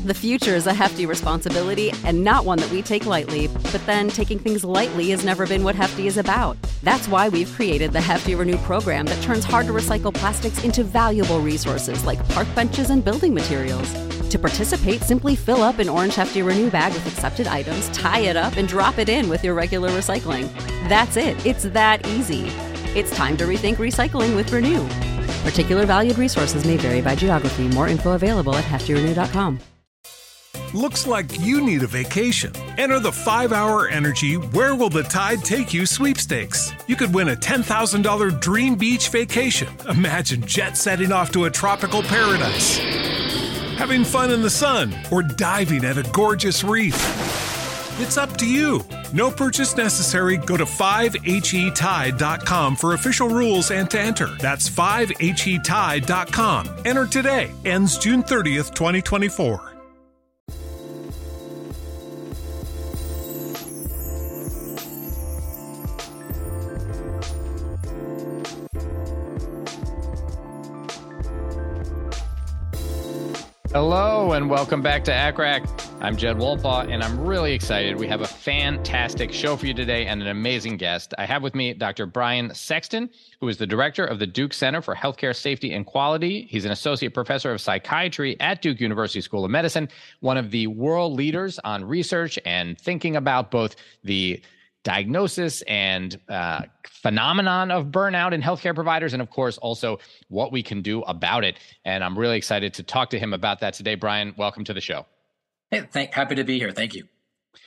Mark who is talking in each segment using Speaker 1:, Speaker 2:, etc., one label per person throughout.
Speaker 1: The future is a hefty responsibility and not one that we take lightly, but then taking things lightly has never been what Hefty is about. That's why we've created the Hefty Renew program that turns hard-to-recycle plastics into valuable resources like park benches and building materials. To participate, simply fill up an orange Hefty Renew bag with accepted items, tie it up, and drop it in with your regular recycling. That's it. It's that easy. It's time to rethink recycling with Renew. Particular valued resources may vary by geography. More info available at heftyrenew.com.
Speaker 2: Looks like you need a vacation. Enter the 5-Hour Energy Where Will the Tide Take You sweepstakes. You could win a $10,000 dream beach vacation. Imagine jet setting off to a tropical paradise, having fun in the sun, or diving at a gorgeous reef. It's up to you. No purchase necessary. Go to 5HETide.com for official rules and to enter. That's 5HETide.com. Enter today. Ends June 30th, 2024.
Speaker 3: Hello and welcome back to ACCRAC. I'm Jed Wolpaw and I'm really excited. We have a fantastic show for you today and an amazing guest. I have with me Dr. Brian Sexton, who is the director of the Duke Center for Healthcare Safety and Quality. He's an associate professor of psychiatry at Duke University School of Medicine, one of the world leaders on research and thinking about both the diagnosis and phenomenon of burnout in healthcare providers, and of course, also what we can do about it. And I'm really excited to talk to him about that today. Brian, welcome to the show.
Speaker 4: Hey, happy to be here. Thank you.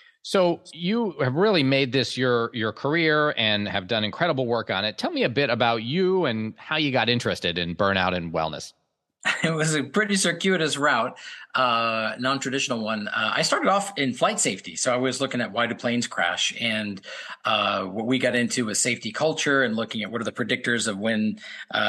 Speaker 3: So you have really made this your career and have done incredible work on it. Tell me a bit about you and how you got interested in burnout and wellness.
Speaker 4: It was a pretty circuitous route, non-traditional one. I started off in flight safety. So I was looking at why do planes crash, and what we got into was safety culture and looking at what are the predictors of when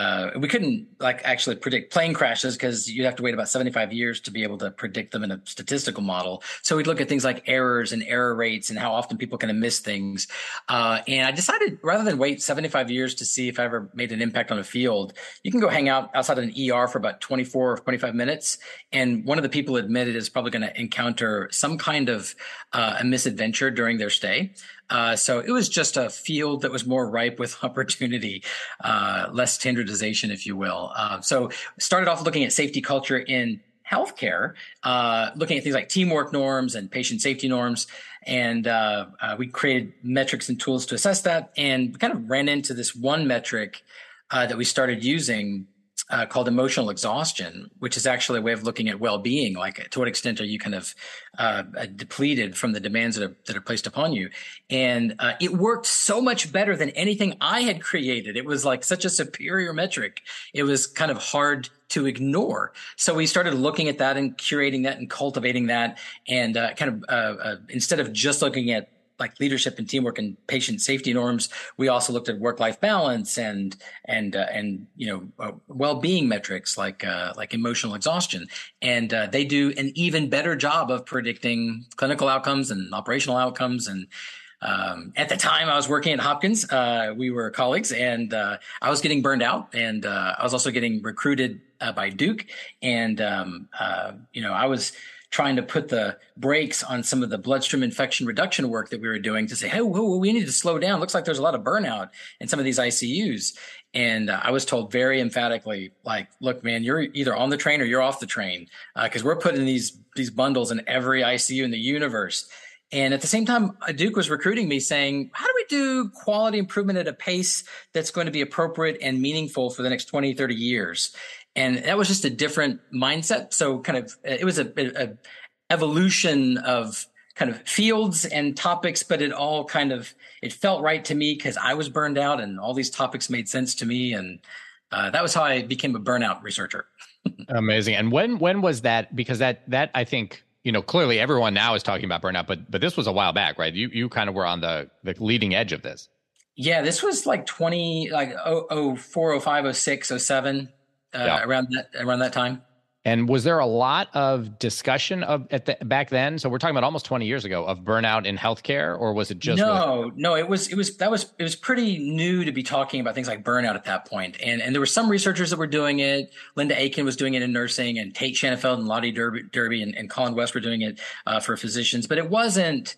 Speaker 4: we couldn't actually predict plane crashes because you'd have to wait about 75 years to be able to predict them in a statistical model. So we'd look at things like errors and error rates and how often people kind of miss things. And I decided rather than wait 75 years to see if I ever made an impact on a field, you can go hang out outside an ER for about 24 or 25 minutes. And one of the people admitted is probably going to encounter some kind of a misadventure during their stay. So it was just a field that was more ripe with opportunity, less standardization, if you will. So started off looking at safety culture in healthcare, looking at things like teamwork norms and patient safety norms. And we created metrics and tools to assess that, and kind of ran into this one metric that we started using called emotional exhaustion, which is actually a way of looking at well-being. Like, to what extent are you kind of depleted from the demands that are placed upon you? And it worked so much better than anything I had created. It was like such a superior metric. It was kind of hard to ignore. So we started looking at that and curating that and cultivating that, and instead of just looking at like leadership and teamwork and patient safety norms, we also looked at work-life balance and well-being metrics like emotional exhaustion. And they do an even better job of predicting clinical outcomes and operational outcomes. And at the time I was working at Hopkins, we were colleagues, and I was getting burned out, and I was also getting recruited by Duke, and I was trying to put the brakes on some of the bloodstream infection reduction work that we were doing to say, hey, whoa, we need to slow down. Looks like there's a lot of burnout in some of these ICUs. And I was told very emphatically, like, look, man, you're either on the train or you're off the train, because we're putting these bundles in every ICU in the universe. And at the same time, Duke was recruiting me saying, how do we do quality improvement at a pace that's going to be appropriate and meaningful for the next 20, 30 years? And that was just a different mindset. So kind of, it was a evolution of kind of fields and topics, but it all kind of, it felt right to me because I was burned out and all these topics made sense to me. And that was how I became a burnout researcher.
Speaker 3: Amazing. And when was that? Because that I think, clearly everyone now is talking about burnout, but this was a while back, right? You kind of were on the leading edge of this.
Speaker 4: Yeah, this was like 04, 05, 06, 07. Around that time.
Speaker 3: And was there a lot of discussion back then? So we're talking about almost 20 years ago of burnout in healthcare, or was it just
Speaker 4: no? It was pretty new to be talking about things like burnout at that point. And there were some researchers that were doing it. Linda Aiken was doing it in nursing, and Tate Shanafeld and Lottie Derby and Colin West were doing it for physicians. But it wasn't,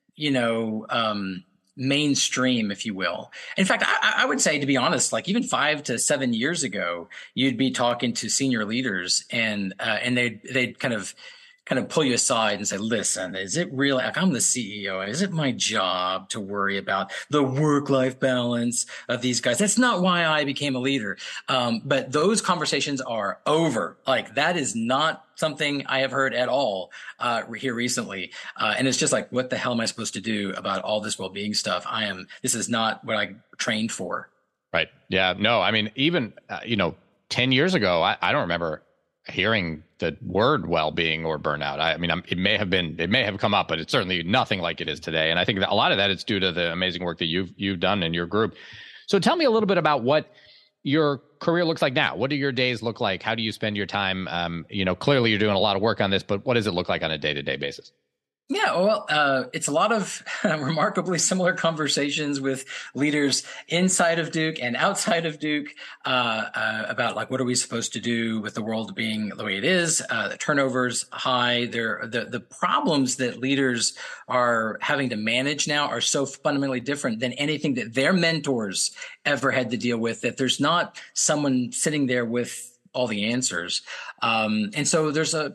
Speaker 4: mainstream, if you will. In fact, I would say, to be honest, like even 5 to 7 years ago, you'd be talking to senior leaders and they'd kind of pull you aside and say, listen, is it real? Like, I'm the CEO. Is it my job to worry about the work-life balance of these guys? That's not why I became a leader. But those conversations are over. Like, that is not something I have heard at all here recently. And it's just like, what the hell am I supposed to do about all this well-being stuff? This is not what I trained for.
Speaker 3: Right. Yeah. No, I mean, even, 10 years ago, I don't remember hearing the word well-being or burnout. I mean, it may have come up, but it's certainly nothing like it is today. And I think that a lot of that is due to the amazing work that you've done in your group. So tell me a little bit about what your career looks like now. What do your days look like? How do you spend your time? Clearly you're doing a lot of work on this, but what does it look like on a day-to-day basis?
Speaker 4: Yeah, well, it's a lot of remarkably similar conversations with leaders inside of Duke and outside of Duke about like, what are we supposed to do with the world being the way it is? The turnover's high. The problems that leaders are having to manage now are so fundamentally different than anything that their mentors ever had to deal with, that there's not someone sitting there with all the answers. And so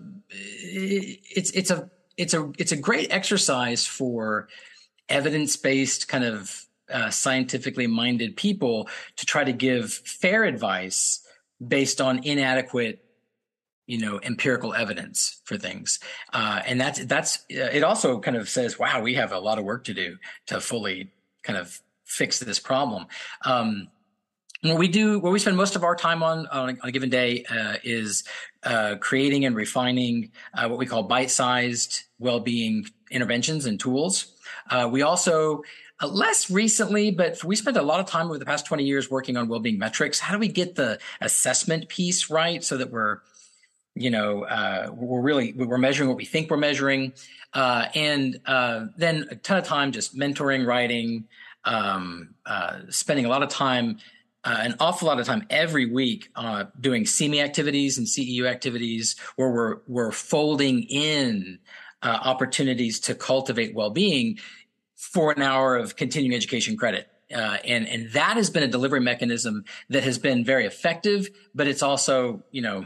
Speaker 4: it's a great exercise for evidence-based kind of scientifically minded people to try to give fair advice based on inadequate, empirical evidence for things. And that's it also kind of says, wow, we have a lot of work to do to fully kind of fix this problem. What we spend most of our time on a given day is creating and refining what we call bite-sized well-being interventions and tools. We also, less recently, but we spent a lot of time over the past 20 years working on well-being metrics. How do we get the assessment piece right so that we're measuring what we think we're measuring, and then a ton of time just mentoring, writing, spending a lot of time. An awful lot of time every week doing CME activities and CEU activities where we're folding in opportunities to cultivate well-being for an hour of continuing education credit. And that has been a delivery mechanism that has been very effective, but it's also,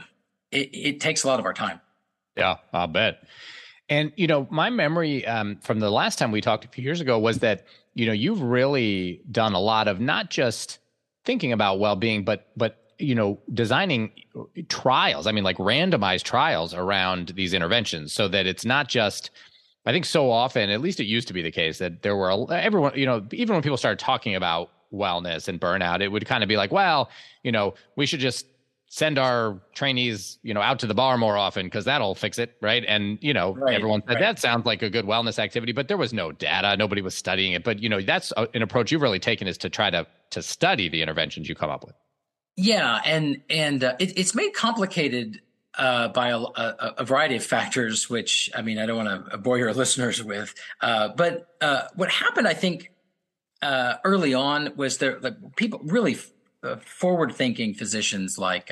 Speaker 4: it takes a lot of our time.
Speaker 3: Yeah, I'll bet. And, my memory from the last time we talked a few years ago was that, you've really done a lot of not just thinking about well-being, but designing trials. I mean, like randomized trials around these interventions, so that it's not just. I think so often, at least it used to be the case, that there were everyone. Even when people started talking about wellness and burnout, it would kind of be like, well, we should just send our trainees, out to the bar more often because that'll fix it, right? And
Speaker 4: right,
Speaker 3: everyone said
Speaker 4: right.
Speaker 3: That sounds like a good wellness activity, but there was no data, nobody was studying it. But that's an approach you've really taken, is to try to study the interventions you come up with.
Speaker 4: Yeah, and it's made complicated by a variety of factors, which I don't want to bore your listeners with. But what happened, I think, early on was people really forward-thinking physicians like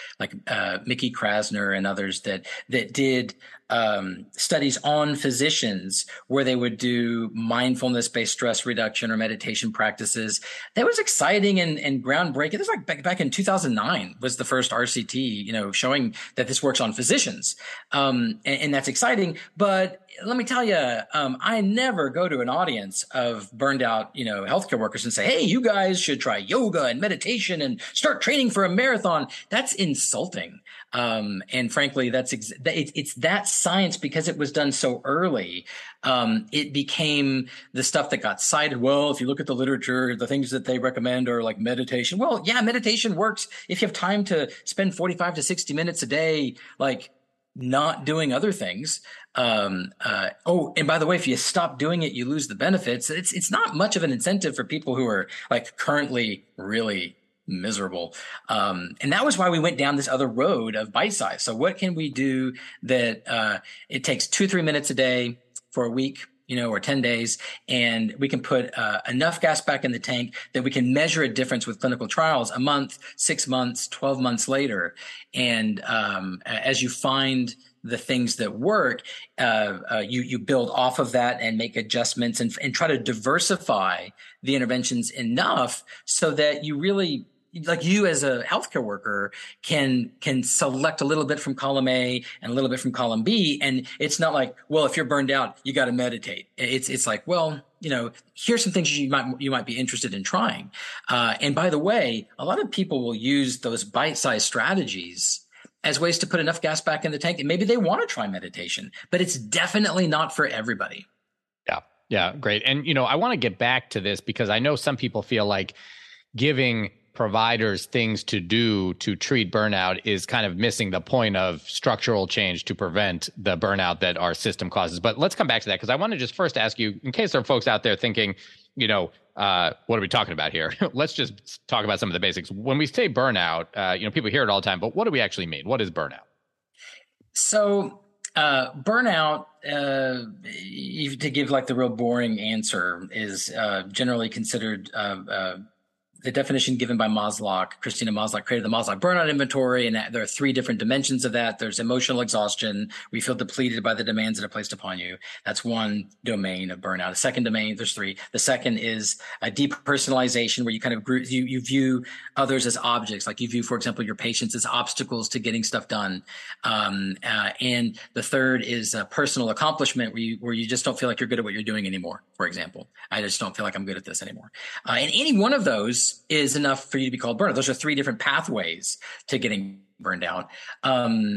Speaker 4: Mickey Krasner and others that did studies on physicians where they would do mindfulness-based stress reduction or meditation practices. That was exciting and groundbreaking. This was like back in 2009 was the first RCT, showing that this works on physicians. And that's exciting. But let me tell you, I never go to an audience of burned out, healthcare workers and say, hey, you guys should try yoga and meditation and start training for a marathon. That's insulting. And frankly, it's that science, because it was done so early. It became the stuff that got cited. Well, if you look at the literature, the things that they recommend are like meditation. Well, yeah, meditation works if you have time to spend 45 to 60 minutes a day, like not doing other things. And by the way, if you stop doing it, you lose the benefits. It's not much of an incentive for people who are like currently really miserable. And that was why we went down this other road of bite size. So what can we do that it takes 2-3 minutes a day for a week, or 10 days, and we can put enough gas back in the tank that we can measure a difference with clinical trials a month, 6 months, 12 months later. And as you find the things that work, you build off of that and make adjustments and try to diversify the interventions enough so that you really, like you as a healthcare worker, can select a little bit from column A and a little bit from column B. And it's not like, well, if you're burned out, you got to meditate. It's like, well, here's some things you might be interested in trying. And by the way, a lot of people will use those bite-sized strategies as ways to put enough gas back in the tank. And maybe they want to try meditation, but it's definitely not for everybody.
Speaker 3: Yeah, great. And, I want to get back to this because I know some people feel like giving providers things to do to treat burnout is kind of missing the point of structural change to prevent the burnout that our system causes. But let's come back to that because I want to just first ask you, in case there are folks out there thinking, what are we talking about here? Let's just talk about some of the basics. When we say burnout, people hear it all the time, but what do we actually mean? What is burnout?
Speaker 4: So burnout, to give like the real boring answer, is generally considered the definition given by Maslach. Christina Maslach created the Maslach burnout inventory, and there are 3 different dimensions of that. There's emotional exhaustion, where you feel depleted by the demands that are placed upon you. That's one domain of burnout. A second domain, there's 3. The second is a depersonalization, where you kind of you view others as objects, like you view, for example, your patients as obstacles to getting stuff done. And the third is personal accomplishment, where you just don't feel like you're good at what you're doing anymore. For example, I just don't feel like I'm good at this anymore. And any one of those is enough for you to be called burnout. Those are 3 different pathways to getting burned out. I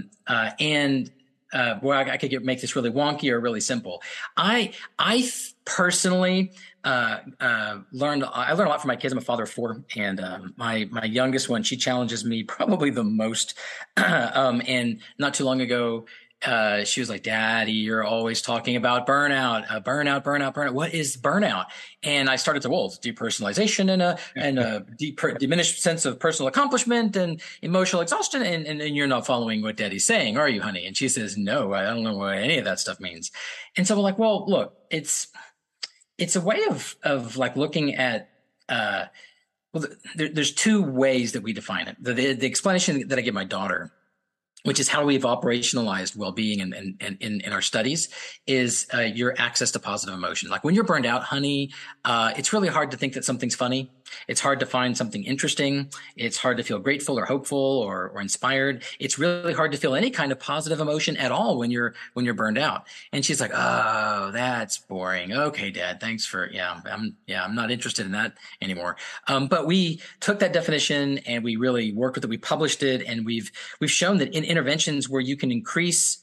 Speaker 4: could make this really wonky or really simple. I personally learned a lot from my kids. I'm a father of 4, and my youngest one, she challenges me probably the most. And not too long ago, she was like, "Daddy, you're always talking about burnout. What is burnout?" And I started to, it's depersonalization and a diminished sense of personal accomplishment and emotional exhaustion. And you're not following what Daddy's saying, are you, honey? And she says, "No, I don't know what any of that stuff means." And so we're like, well, look, it's a way of like looking at, there's 2 ways that we define it. The explanation that I give my daughter, which is how we've operationalized well-being in our studies, is your access to positive emotion. Like when you're burned out, honey, it's really hard to think that something's funny. It's hard to find something interesting. It's hard to feel grateful or hopeful or inspired. It's really hard to feel any kind of positive emotion at all when you're burned out. And she's like, "Oh, that's boring. Okay, Dad, thanks for, I'm not interested in that anymore." But we took that definition and we really worked with it. We published it, and we've shown that in interventions where you can increase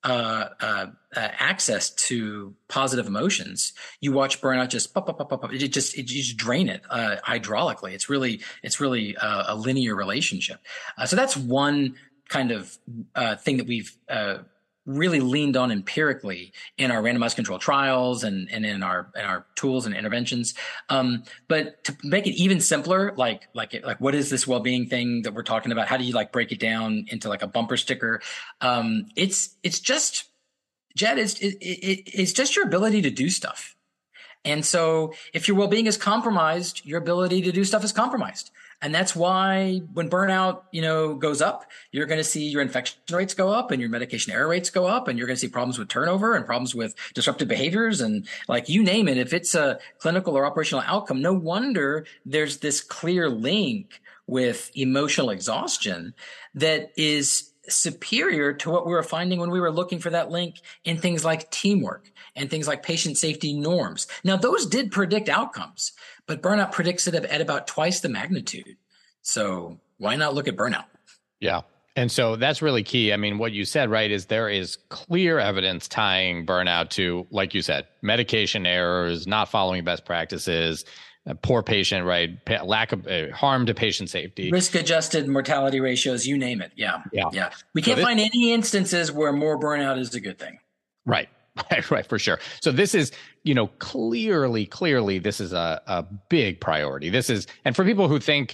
Speaker 4: access to positive emotions, you watch burnout just pop, pop, pop, pop, pop. You just drain it hydraulically. It's really a linear relationship. So that's one kind of thing that we've really leaned on empirically in our randomized controlled trials and in our tools and interventions. But to make it even simpler, like what is this well-being thing that we're talking about? How do you like break it down into like a bumper sticker? It's just, Jed, it's just your ability to do stuff. And so if your well-being is compromised, your ability to do stuff is compromised. And that's why when burnout, goes up, you're going to see your infection rates go up and your medication error rates go up, and you're going to see problems with turnover and problems with disruptive behaviors and like you name it. If it's a clinical or operational outcome, no wonder there's this clear link with emotional exhaustion that is superior to what we were finding when we were looking for that link in things like teamwork and things like patient safety norms. Now, those did predict outcomes, but burnout predicts it at about twice the magnitude. So why not look at burnout?
Speaker 3: Yeah. And so that's really key. I mean, what you said, right, is there is clear evidence tying burnout to, like you said, medication errors, not following best practices, poor patient, right, lack of harm to patient safety,
Speaker 4: risk-adjusted mortality ratios, you name it. Yeah. We can't find any instances where more burnout is a good thing.
Speaker 3: Right, for sure. So this is, clearly, this is a big priority. This is, and for people who think,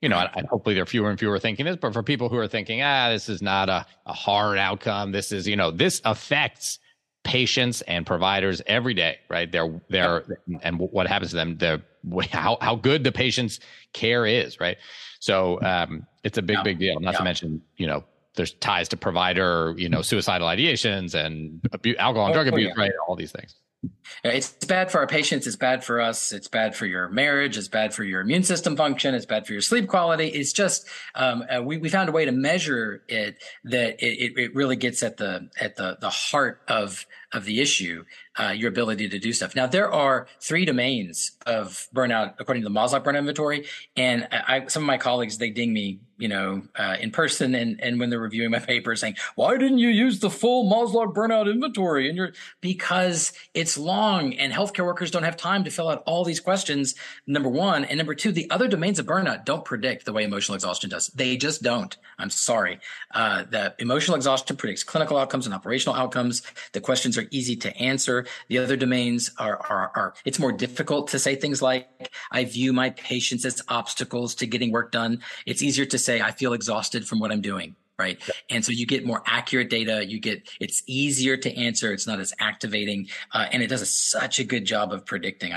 Speaker 3: hopefully there are fewer and fewer thinking this, but for people who are thinking, this is not a hard outcome. This is, this affects patients and providers every day, right? And what happens to them, how good the patient's care is, right? So it's a big deal. Not to mention, there's ties to provider, suicidal ideations and alcohol and drug abuse, right? All these things.
Speaker 4: It's bad for our patients. It's bad for us. It's bad for your marriage. It's bad for your immune system function. It's bad for your sleep quality. It's just we found a way to measure it that it really gets at the heart of the issue, your ability to do stuff. Now, there are 3 domains of burnout according to the Maslach burnout inventory, and some of my colleagues, they ding me, in person and when they're reviewing my paper, saying, "Why didn't you use the full Maslach burnout inventory?" And because it's long and healthcare workers don't have time to fill out all these questions, number one. And number two, the other domains of burnout don't predict the way emotional exhaustion does. They just don't. I'm sorry. The emotional exhaustion predicts clinical outcomes and operational outcomes. The questions are easy to answer. The other domains are it's more difficult to say things like, "I view my patients as obstacles to getting work done." It's easier to say, "I feel exhausted from what I'm doing." Right. And so you get more accurate data. It's easier to answer. It's not as activating. And it does such a good job of predicting.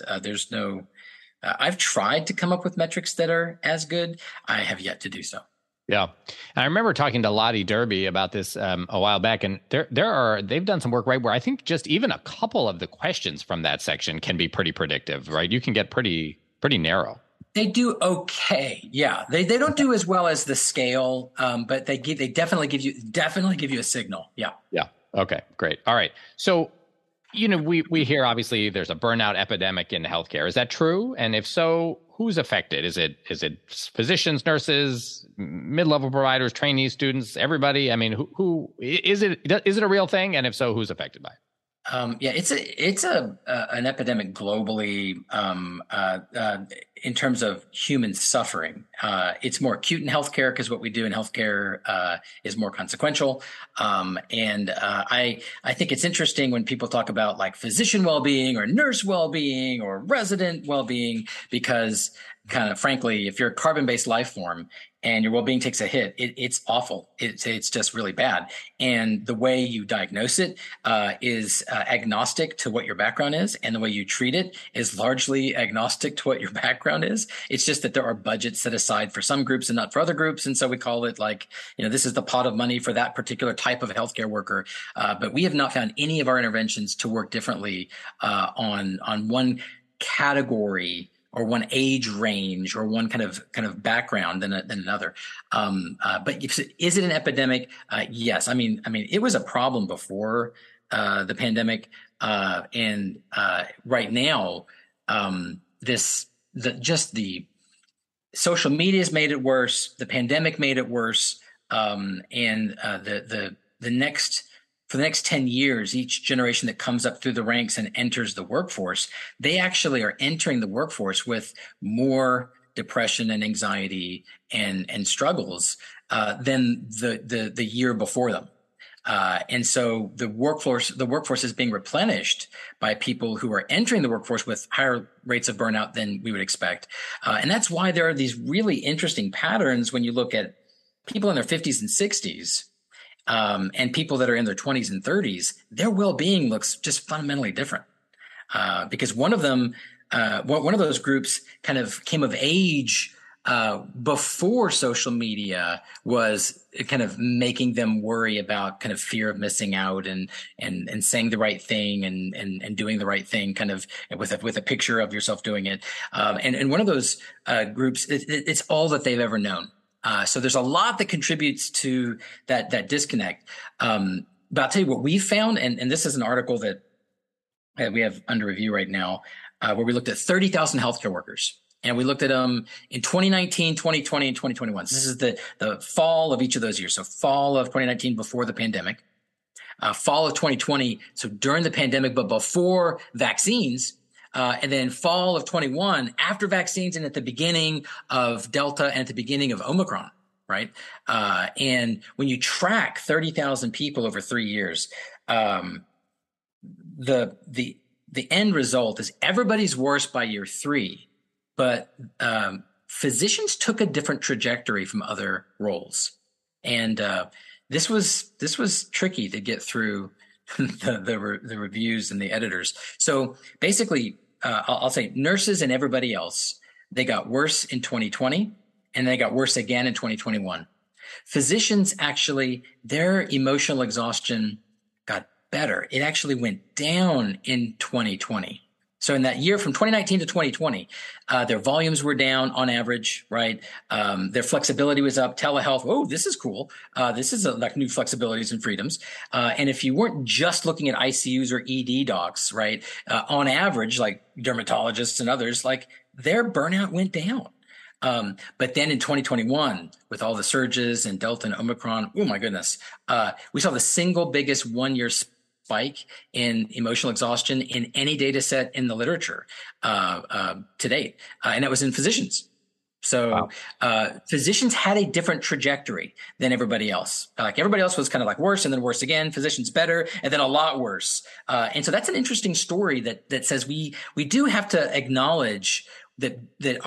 Speaker 4: I've tried to come up with metrics that are as good. I have yet to do so.
Speaker 3: Yeah. And I remember talking to Lottie Derby about this a while back, and they've done some work, right, where I think just even a couple of the questions from that section can be pretty predictive, right? You can get pretty narrow.
Speaker 4: They do okay. Yeah. They don't do as well as the scale, but they definitely give you a signal. Yeah.
Speaker 3: Yeah. Okay, great. All right. So, we hear obviously there's a burnout epidemic in healthcare. Is that true? And if so, who's affected? Is it physicians, nurses, mid-level providers, trainees, students, everybody? I mean, who is it? Is it a real thing? And if so, who's affected by it?
Speaker 4: It's an epidemic globally in terms of human suffering. It's more acute in healthcare because what we do in healthcare is more consequential. And I think it's interesting when people talk about like physician well-being or nurse well-being or resident well-being, because kind of frankly, if you're a carbon-based life form and your well-being takes a hit, it's awful. It's just really bad. And the way you diagnose it is agnostic to what your background is, and the way you treat it is largely agnostic to what your background is. It's just that there are budgets set aside for some groups and not for other groups, and so we call it like, this is the pot of money for that particular type of healthcare worker. But we have not found any of our interventions to work differently on one category or one age range or one kind of background than another. But is it an epidemic? Yes. I mean, it was a problem before the pandemic, and right now, the social media has made it worse. The pandemic made it worse, and for the next 10 years, each generation that comes up through the ranks and enters the workforce, they actually are entering the workforce with more depression and anxiety and struggles than the year before them. And so the workforce is being replenished by people who are entering the workforce with higher rates of burnout than we would expect. And that's why there are these really interesting patterns when you look at people in their 50s and 60s. And people that are in their 20s and 30s, their well-being looks just fundamentally different. Because one of those groups kind of came of age before social media was kind of making them worry about kind of fear of missing out and saying the right thing and doing the right thing kind of with a picture of yourself doing it. And one of those groups, it's all that they've ever known. So there's a lot that contributes to that disconnect. But I'll tell you what we found, and this is an article that we have under review right now, where we looked at 30,000 healthcare workers. And we looked at them in 2019, 2020, and 2021. So this is the fall of each of those years. So fall of 2019 before the pandemic, fall of 2020, so during the pandemic, but before vaccines. And then fall of 21 after vaccines and at the beginning of Delta and at the beginning of Omicron, right? And when you track 30,000 people over 3 years, the end result is everybody's worse by year 3, but physicians took a different trajectory from other roles. And this was tricky to get through the reviews and the editors. So basically, I'll say nurses and everybody else, they got worse in 2020, and they got worse again in 2021. Physicians, actually, their emotional exhaustion got better. It actually went down in 2020. So in that year from 2019 to 2020, their volumes were down on average, right? Their flexibility was up. Telehealth, oh, this is cool. This is like new flexibilities and freedoms. And if you weren't just looking at ICUs or ED docs, right, on average, like dermatologists and others, like their burnout went down. But then in 2021, with all the surges and Delta and Omicron, oh my goodness, we saw the single biggest one-year spike in emotional exhaustion in any data set in the literature to date. And that was in physicians. So physicians had a different trajectory than everybody else. Like everybody else was kind of like worse and then worse again, physicians better, and then a lot worse. And so that's an interesting story that says we do have to acknowledge that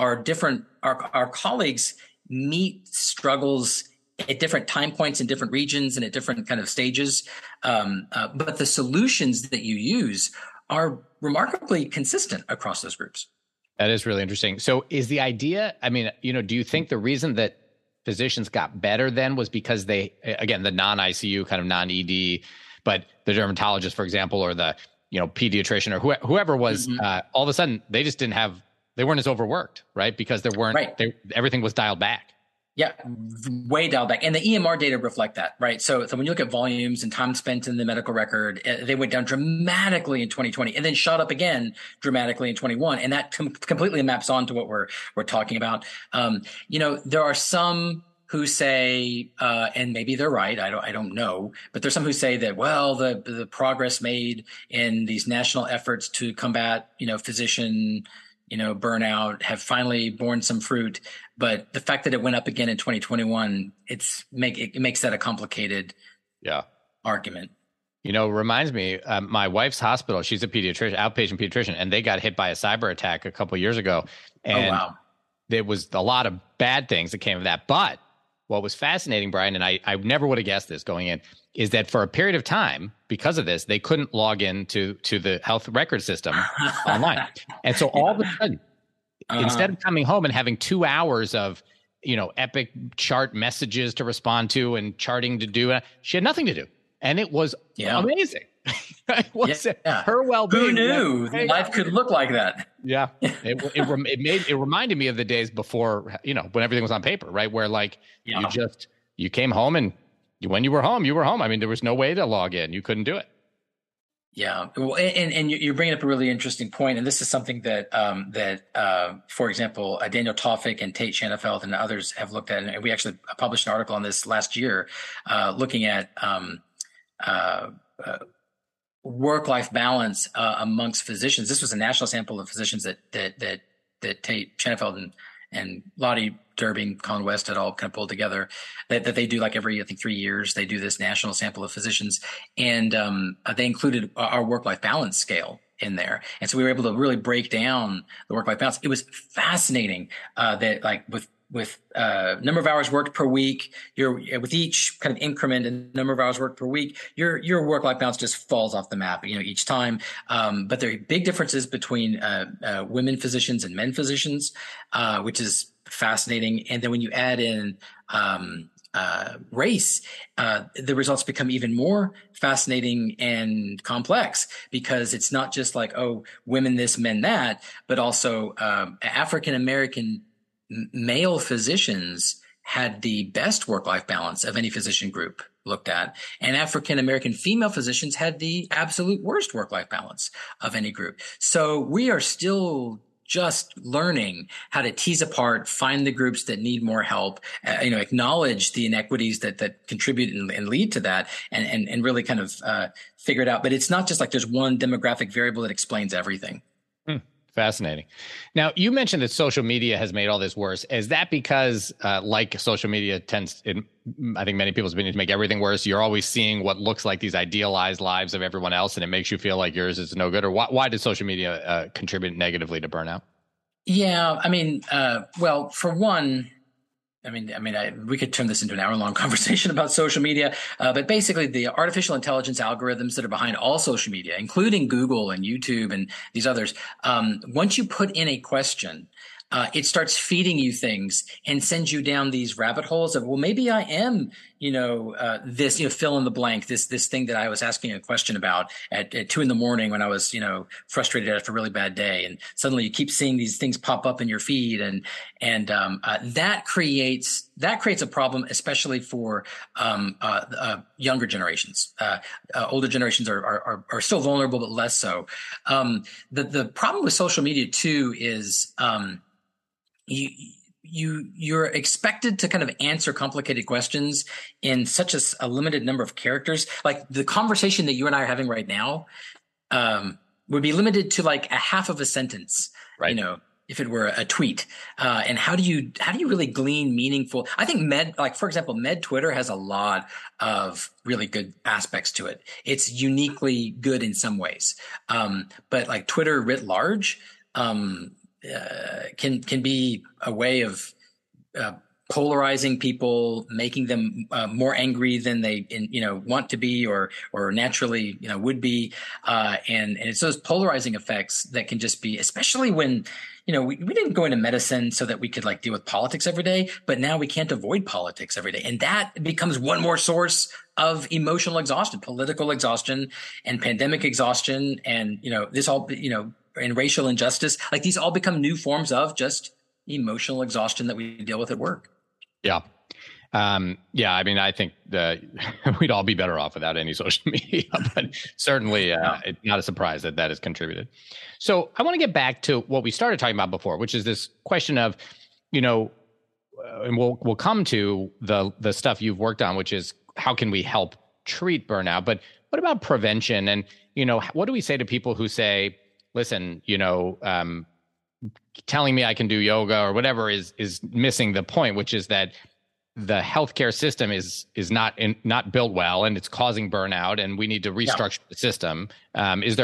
Speaker 4: our colleagues meet struggles at different time points in different regions and at different kind of stages. But the solutions that you use are remarkably consistent across those groups.
Speaker 3: That is really interesting. So is the idea, I mean, do you think the reason that physicians got better then was because they, again, the non-ICU kind of non-ED, but the dermatologist, for example, or the, pediatrician or whoever was, all of a sudden they just they weren't as overworked, right? Because everything was dialed back.
Speaker 4: Yeah, way dialed back. And the EMR data reflect that, right? So when you look at volumes and time spent in the medical record, they went down dramatically in 2020 and then shot up again dramatically in 21. And that completely maps on to what we're talking about. There are some who say, and maybe they're right, I don't know, but there's some who say that, well, the progress made in these national efforts to combat, physician burnout have finally borne some fruit. But the fact that it went up again in 2021, it makes that a complicated argument.
Speaker 3: Reminds me, my wife's hospital, she's a pediatrician, outpatient pediatrician, and they got hit by a cyber attack a couple of years ago. And there was a lot of bad things that came of that. But what was fascinating, Brian, and I never would have guessed this going in, is that for a period of time, because of this, they couldn't log into the health record system online. And so all of a sudden, instead of coming home and having 2 hours of, epic chart messages to respond to and charting to do, she had nothing to do. And it was amazing. Her well-being.
Speaker 4: Who knew life could look like that?
Speaker 3: Yeah. It reminded me of the days before, when everything was on paper, right? Where you came home and when you were home, you were home. I mean, there was no way to log in. You couldn't do it.
Speaker 4: Yeah. Well, and you're bringing up a really interesting point. And this is something that, for example, Daniel Tawfik and Tate Shanafelt and others have looked at. And we actually published an article on this last year, looking at work-life balance amongst physicians. This was a national sample of physicians that Tate Shanafelt and Lottie Durbing, Colin West had all kind of pulled together that they do like every, I think, 3 years. They do this national sample of physicians, and they included our work-life balance scale in there. And so we were able to really break down the work-life balance. It was fascinating that like with number of hours worked per week, with each kind of increment in number of hours worked per week, your work-life balance just falls off the map, each time. But there are big differences between women physicians and men physicians, which is fascinating. And then when you add in race, the results become even more fascinating and complex, because it's not just like, oh, women this, men that, but also African American male physicians had the best work-life balance of any physician group looked at, and African American female physicians had the absolute worst work-life balance of any group. So we are still just learning how to tease apart, find the groups that need more help, acknowledge the inequities that contribute and lead to that, and really kind of figure it out. But it's not just like there's one demographic variable that explains everything.
Speaker 3: Fascinating. Now, you mentioned that social media has made all this worse. Is that because, like social media tends, I think many people's opinion, to make everything worse? You're always seeing what looks like these idealized lives of everyone else, and it makes you feel like yours is no good? Or why does social media contribute negatively to burnout?
Speaker 4: Yeah, I mean, well, for one, we could turn this into an hour-long conversation about social media, but basically, the artificial intelligence algorithms that are behind all social media, including Google and YouTube and these others, once you put in a question, it starts feeding you things and sends you down these rabbit holes of, well, maybe I am, this, fill in the blank, this thing that I was asking a question about at 2 a.m. when I was, frustrated after a really bad day. And suddenly you keep seeing these things pop up in your feed. And that creates a problem, especially for younger generations. Older generations are still vulnerable, but less so. The problem with social media too is, you're expected to kind of answer complicated questions in such a limited number of characters. Like the conversation that you and I are having right now would be limited to like a half of a sentence,
Speaker 3: right?
Speaker 4: If it were a tweet. And how do you really glean meaningful? I think for example, Twitter has a lot of really good aspects to it. It's uniquely good in some ways. But like Twitter writ large, can be a way of polarizing people, making them more angry than they want to be or naturally would be, and it's those polarizing effects that can just be, especially when we didn't go into medicine so that we could like deal with politics every day, but now we can't avoid politics every day, and that becomes one more source of emotional exhaustion, political exhaustion, and pandemic exhaustion, and this all and racial injustice, like these all become new forms of just emotional exhaustion that we deal with at work.
Speaker 3: Yeah. I mean, I think that we'd all be better off without any social media, but certainly it's not a surprise that has contributed. So I want to get back to what we started talking about before, which is this question of, and we'll come to the stuff you've worked on, which is how can we help treat burnout? But what about prevention? And, what do we say to people who say, listen, telling me I can do yoga or whatever is missing the point, which is that the healthcare system is not built well, and it's causing burnout, and we need to restructure the system. What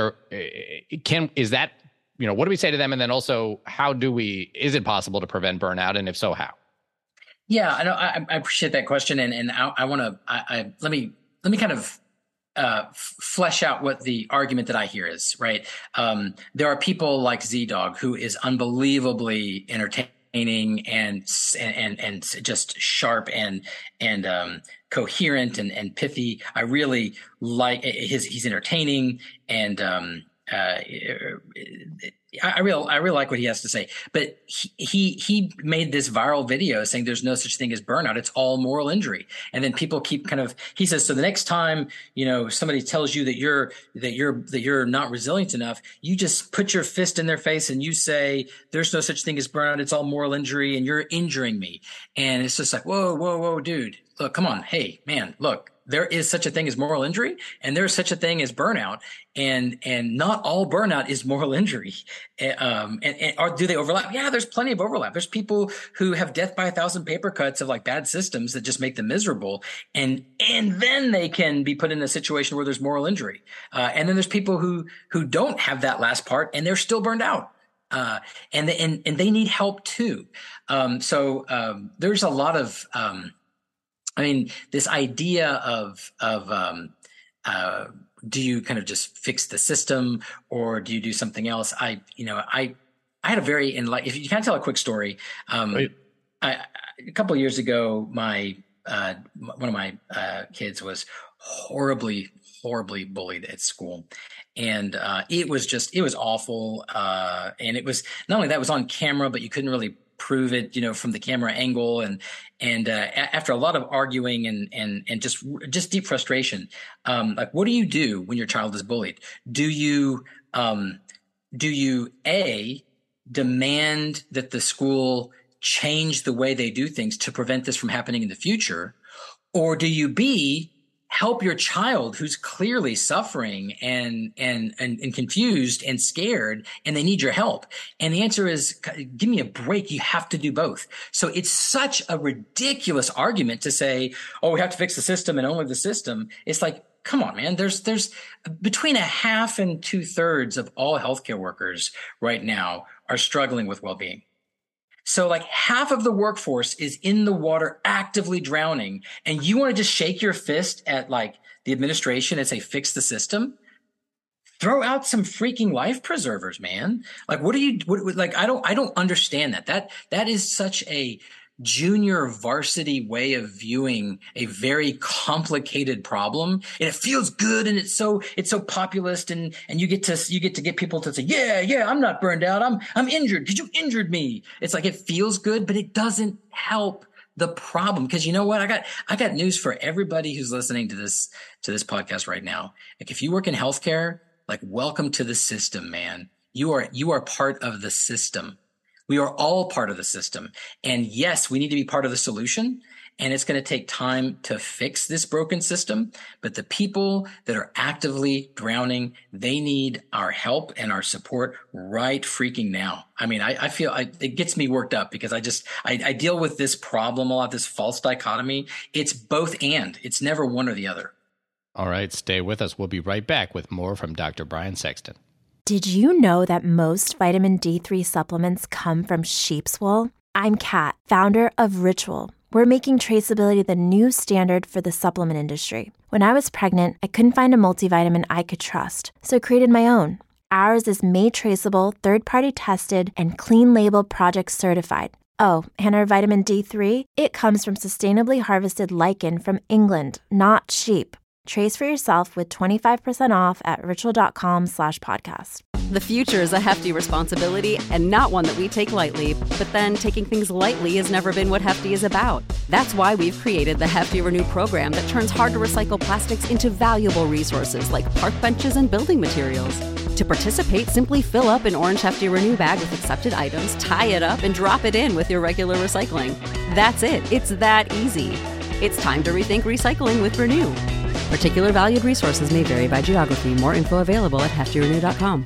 Speaker 3: do we say to them? And then also, is it possible to prevent burnout? And if so, how?
Speaker 4: Yeah, I appreciate that question. And I want to, let me kind of, flesh out what the argument that I hear is, right? There are people like Z-Dog, who is unbelievably entertaining and just sharp and coherent and pithy. I really like he's entertaining, and I really like what he has to say, but he made this viral video saying there's no such thing as burnout. It's all moral injury. And then people keep he says, so the next time, somebody tells you that you're not resilient enough, you just put your fist in their face and you say, there's no such thing as burnout. It's all moral injury, and you're injuring me. And it's just like, whoa, dude, look, come on. Hey, man, look. There is such a thing as moral injury, and there is such a thing as burnout, and not all burnout is moral injury. Or do they overlap? Yeah, there's plenty of overlap. There's people who have death by 1,000 paper cuts of like bad systems that just make them miserable, and then they can be put in a situation where there's moral injury. And then there's people who don't have that last part, and they're still burned out. And they need help too. So there's a lot of this idea of do you kind of just fix the system, or do you do something else? I had a very, if you can tell a quick story, a couple of years ago, one of my kids was horribly bullied at school. And it was awful. And it was not only that, it was on camera, but you couldn't really prove it, from the camera angle. And after a lot of arguing and just deep frustration, like, what do you do when your child is bullied? Do you A, demand that the school change the way they do things to prevent this from happening in the future? Or do you B, help your child who's clearly suffering and confused and scared, and they need your help? And the answer is, give me a break. You have to do both. So it's such a ridiculous argument to say, oh, we have to fix the system and only the system. It's like, come on, man. There's between a half and 2/3 of all healthcare workers right now are struggling with well-being. So like half of the workforce is in the water actively drowning, and you want to just shake your fist at like the administration and say, fix the system? Throw out some freaking life preservers, man. Like, I don't understand that. That is such a junior varsity way of viewing a very complicated problem. And it feels good. And it's so populist. And you get to get people to say, yeah, I'm not burned out. I'm injured because you injured me. It's like, it feels good, but it doesn't help the problem. Because you know what? I got news for everybody who's listening to this podcast right now. Like, if you work in healthcare, like, welcome to the system, man. You are part of the system. We are all part of the system. And yes, we need to be part of the solution. And it's going to take time to fix this broken system. But the people that are actively drowning, they need our help and our support right freaking now. I mean, I feel it gets me worked up because I deal with this problem a lot, this false dichotomy. It's both and. It's never one or the other.
Speaker 3: All right, stay with us. We'll be right back with more from Dr. Brian Sexton.
Speaker 5: Did you know that most vitamin D3 supplements come from sheep's wool? I'm Kat, founder of Ritual. We're making traceability the new standard for the supplement industry. When I was pregnant, I couldn't find a multivitamin I could trust, so I created my own. Ours is made traceable, third-party tested, and clean label project certified. Oh, and our vitamin D3? It comes from sustainably harvested lichen from England, not sheep. Trace for yourself with 25% off at ritual.com/podcast.
Speaker 1: The future is a hefty responsibility and not one that we take lightly, but then taking things lightly has never been what Hefty is about. That's why we've created the Hefty Renew program that turns hard to recycle plastics into valuable resources like park benches and building materials. To participate, simply fill up an orange Hefty Renew bag with accepted items, tie it up, and drop it in with your regular recycling. That's it. It's that easy. It's time to rethink recycling with Renew. Particular valued resources may vary by geography. More info available at heftyrenew.com.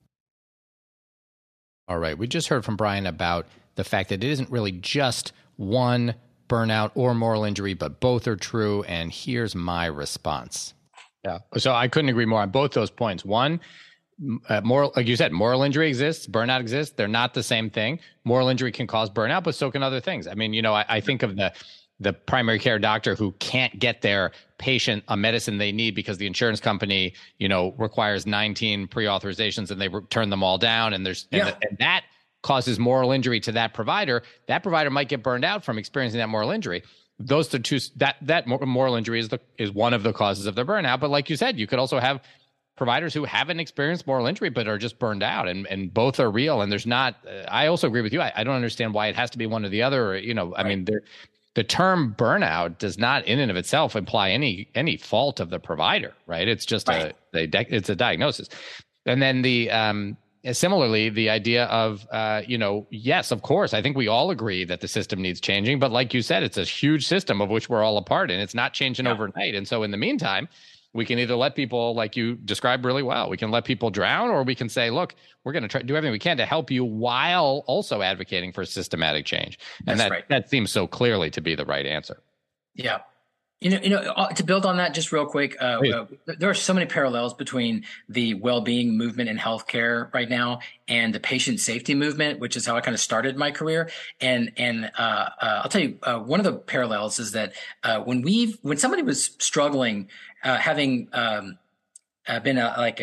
Speaker 3: All right, we just heard from Brian about the fact that it isn't really just one burnout or moral injury, but both are true. And here's my response. Yeah, so I couldn't agree more on both those points. One, moral, like you said, moral injury exists, burnout exists. They're not the same thing. Moral injury can cause burnout, but so can other things. I mean, I think of the primary care doctor who can't get their patient a medicine they need because the insurance company, requires 19 pre-authorizations and they turn them all down. And and that causes moral injury to that provider. That provider might get burned out from experiencing that moral injury. Those are two, that moral injury is one of the causes of the burnout. But like you said, you could also have providers who haven't experienced moral injury, but are just burned out, and both are real. And there's not, I also agree with you. I don't understand why it has to be one or the other. I mean, the term burnout does not in and of itself imply any fault of the provider, right? It's just it's a diagnosis. And then similarly, the idea of, yes, of course, I think we all agree that the system needs changing, but like you said, it's a huge system of which we're all a part, and it's not changing overnight. And so in the meantime, we can either let people, like you described really well, we can let people drown, or we can say, look, we're going to try to do everything we can to help you while also advocating for systematic change. And that seems so clearly to be the right answer. Yeah.
Speaker 4: To build on that just real quick, there are so many parallels between the well-being movement in healthcare right now and the patient safety movement, which is how I kind of started my career. And I'll tell you, one of the parallels is that when somebody was struggling, having been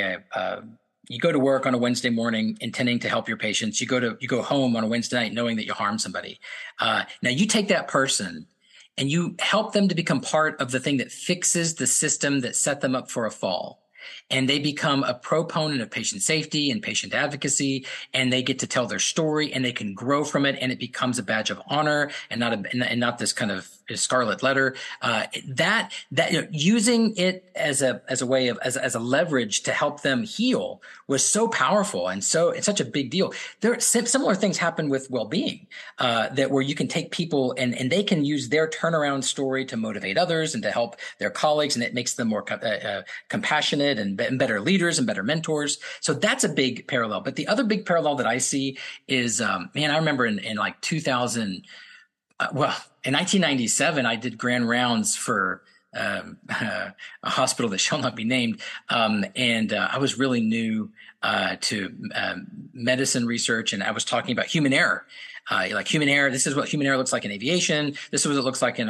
Speaker 4: you go to work on a Wednesday morning intending to help your patients, you go home on a Wednesday night knowing that you harmed somebody. Now you take that person and you help them to become part of the thing that fixes the system that set them up for a fall. And they become a proponent of patient safety and patient advocacy, and they get to tell their story, and they can grow from it, and it becomes a badge of honor and not this kind of scarlet letter. Using it as a way of as a leverage to help them heal was so powerful, and so it's such a big deal. There similar things happen with well-being where you can take people and they can use their turnaround story to motivate others and to help their colleagues, and it makes them more compassionate and better leaders and better mentors. So that's a big parallel. But the other big parallel that I see is, I remember in like 2000, in 1997, I did grand rounds for a hospital that shall not be named. And I was really new to medicine research, and I was talking about human error. Like human error, this is what human error looks like in aviation. This is what it looks like in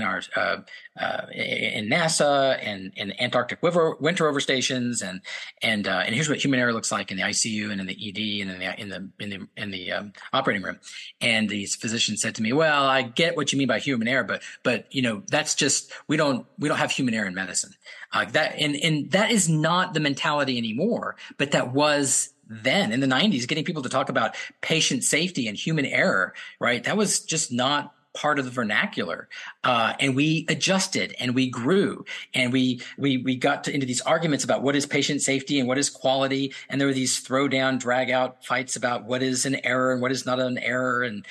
Speaker 4: NASA and in Antarctic winter over stations, and here's what human error looks like in the ICU and in the ED and in the operating room. And these physicians said to me, "Well, I get what you mean by human error, but that's just we don't have human error in medicine." And that is not the mentality anymore, but that was then in the 90s, getting people to talk about patient safety and human error, right? That was just not part of the vernacular. And we adjusted and we grew and we got into these arguments about what is patient safety and what is quality. And there were these throw down, drag out fights about what is an error and what is not an error. And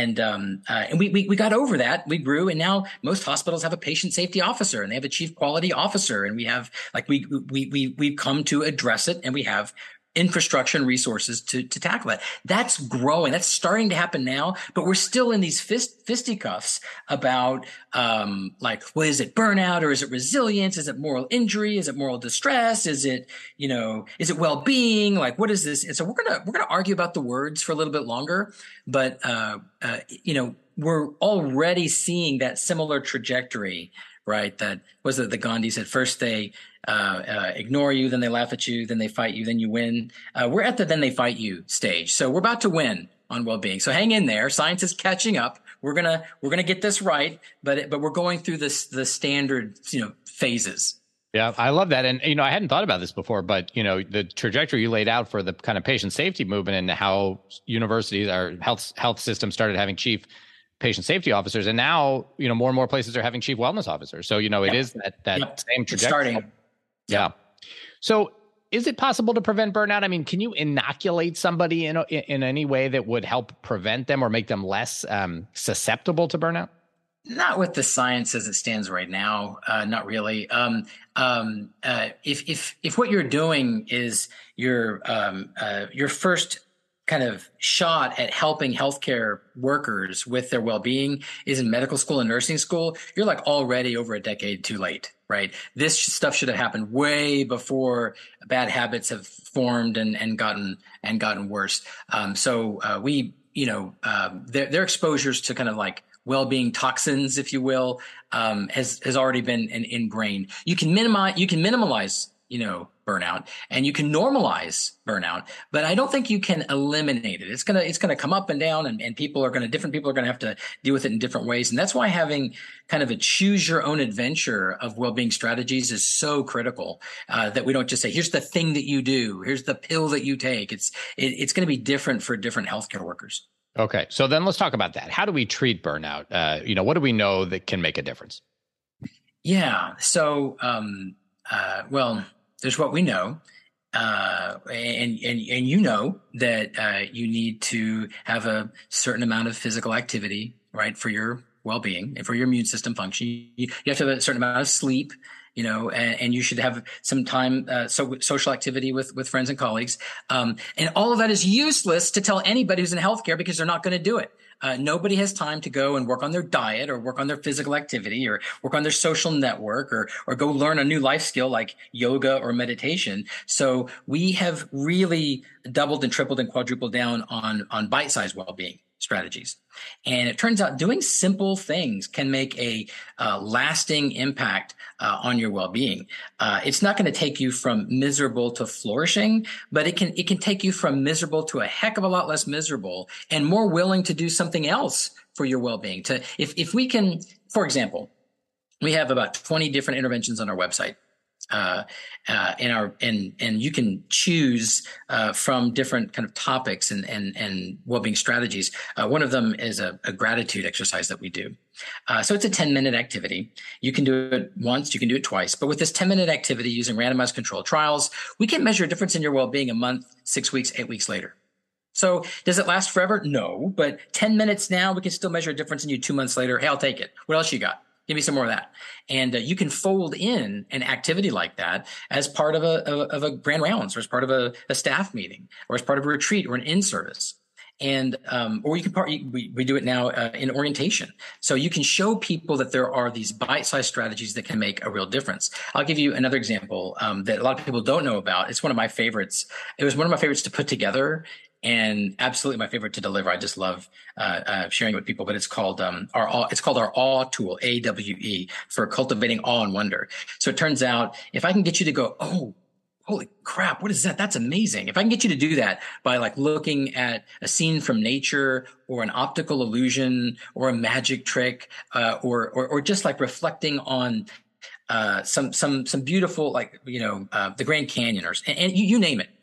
Speaker 4: we got over that. We grew, and now most hospitals have a patient safety officer and they have a chief quality officer. And we have we've come to address it, and we have infrastructure and resources to tackle that. That's growing. That's starting to happen now, but we're still in these fisticuffs about, well, is it burnout or is it resilience? Is it moral injury? Is it moral distress? Is it well-being? Like, what is this? And so we're going to argue about the words for a little bit longer, but, we're already seeing that similar trajectory, right? That was it. The Gandhi said, first they ignore you, then they laugh at you, then they fight you, then you win. We're at the then they fight you stage. So we're about to win on well-being. So hang in there. Science is catching up. We're gonna get this right, but we're going through the standard, phases.
Speaker 3: Yeah, I love that. And, I hadn't thought about this before, but, the trajectory you laid out for the kind of patient safety movement and how universities or health systems started having chief patient safety officers. And now, more and more places are having chief wellness officers. So, it is that same trajectory.
Speaker 4: It's starting.
Speaker 3: Yeah. So is it possible to prevent burnout? I mean, can you inoculate somebody in any way that would help prevent them or make them less susceptible to burnout?
Speaker 4: Not with the science as it stands right now. Not really. If what you're doing is your first kind of shot at helping healthcare workers with their well-being is in medical school and nursing school, you're like already over a decade too late, right? This stuff should have happened way before bad habits have formed and gotten worse. Their exposures to kind of like well-being toxins, if you will, has already been ingrained. You can minimize burnout, and you can normalize burnout, but I don't think you can eliminate it. It's gonna come up and down, and different people are gonna have to deal with it in different ways. And that's why having kind of a choose your own adventure of well-being strategies is so critical, that we don't just say, here's the thing that you do, here's the pill that you take. It's going to be different for different healthcare workers.
Speaker 3: Okay. So then let's talk about that. How do we treat burnout? What do we know that can make a difference?
Speaker 4: Yeah. So, there's what we know, and you know that you need to have a certain amount of physical activity, right, for your well-being and for your immune system function. You have to have a certain amount of sleep, and you should have some time, social activity with friends and colleagues. And all of that is useless to tell anybody who's in healthcare because they're not going to do it. Nobody has time to go and work on their diet or work on their physical activity or work on their social network or go learn a new life skill like yoga or meditation. So we have really doubled and tripled and quadrupled down on bite-sized well-being strategies. And it turns out doing simple things can make a lasting impact on your well-being. It's not going to take you from miserable to flourishing, but it can take you from miserable to a heck of a lot less miserable and more willing to do something else for your well-being. If we can, for example, we have about 20 different interventions on our website. And you can choose from different kind of topics and well-being strategies. One of them is a gratitude exercise that we do. So it's a 10-minute activity. You can do it once, you can do it twice. But with this 10-minute activity using randomized controlled trials, we can measure a difference in your well-being a month, 6 weeks, 8 weeks later. So does it last forever? No, but 10 minutes now, we can still measure a difference in you 2 months later. Hey, I'll take it. What else you got? Give me some more of that. And you can fold in an activity like that as part of a grand rounds or as part of a staff meeting or as part of a retreat or an in-service. And or you can we do it now in orientation. So you can show people that there are these bite-sized strategies that can make a real difference. I'll give you another example that a lot of people don't know about. It's one of my favorites. It was one of my favorites to put together, and absolutely my favorite to deliver. I just love sharing it with people. But it's called our Awe tool, AWE, for cultivating awe and wonder. So it turns out if I can get you to go, oh, holy crap, what is that? That's amazing. If I can get you to do that by like looking at a scene from nature or an optical illusion or a magic trick, or just like reflecting on some beautiful, like, the Grand Canyon and you name it.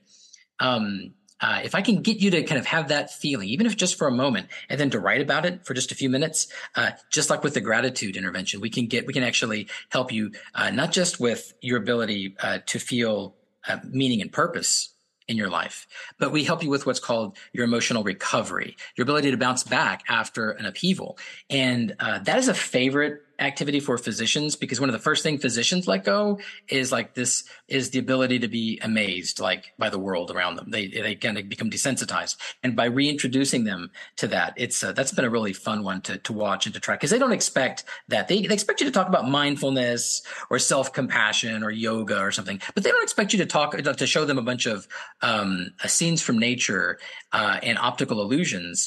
Speaker 4: If I can get you to kind of have that feeling, even if just for a moment, and then to write about it for just a few minutes, just like with the gratitude intervention, we can actually help you, not just with your ability to feel meaning and purpose in your life, but we help you with what's called your emotional recovery, your ability to bounce back after an upheaval. And that is a favorite activity for physicians, because one of the first things physicians let go is the ability to be amazed, like, by the world around them. They kind of become desensitized. And by reintroducing them to that, that's been a really fun one to watch and to track, because they don't expect that. They expect you to talk about mindfulness or self-compassion or yoga or something, but they don't expect you to show them a bunch of scenes from nature and optical illusions,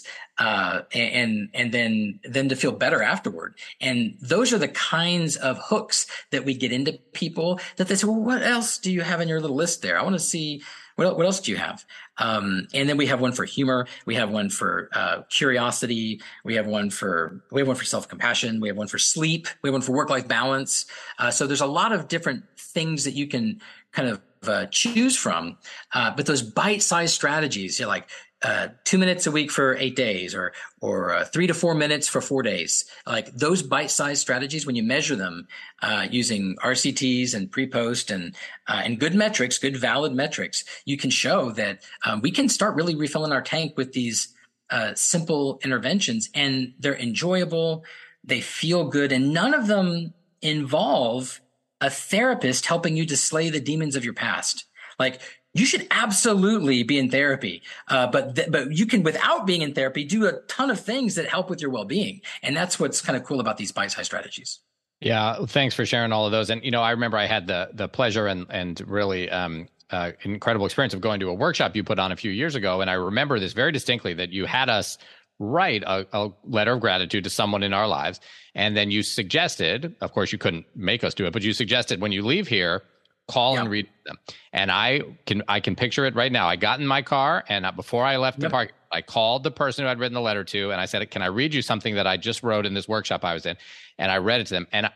Speaker 4: and then to feel better afterward. And those are the kinds of hooks that we get into people, that they say, well, what else do you have in your little list there? I want to see what else do you have? And then we have one for humor. We have one for curiosity. We have one for self-compassion. We have one for sleep. We have one for work-life balance. So there's a lot of different things that you can kind of choose from. But those bite-sized strategies, you're like, 2 minutes a week for 8 days, or 3 to 4 minutes for 4 days. Like those bite-sized strategies, when you measure them using RCTs and pre-post and good metrics, good valid metrics, you can show that we can start really refilling our tank with these simple interventions, and they're enjoyable, they feel good, and none of them involve a therapist helping you to slay the demons of your past. Like, you should absolutely be in therapy, but you can, without being in therapy, do a ton of things that help with your well-being. And that's what's kind of cool about these bite-sized strategies.
Speaker 3: Yeah, thanks for sharing all of those. And, I remember I had the pleasure and really incredible experience of going to a workshop you put on a few years ago. And I remember this very distinctly, that you had us write a letter of gratitude to someone in our lives. And then you suggested, of course, you couldn't make us do it, but you suggested when you leave here, call and read them. And I can picture it right now. I got in my car, and before I left the park, I called the person who I'd written the letter to, and I said, "Can I read you something that I just wrote in this workshop I was in?" And I read it to them. And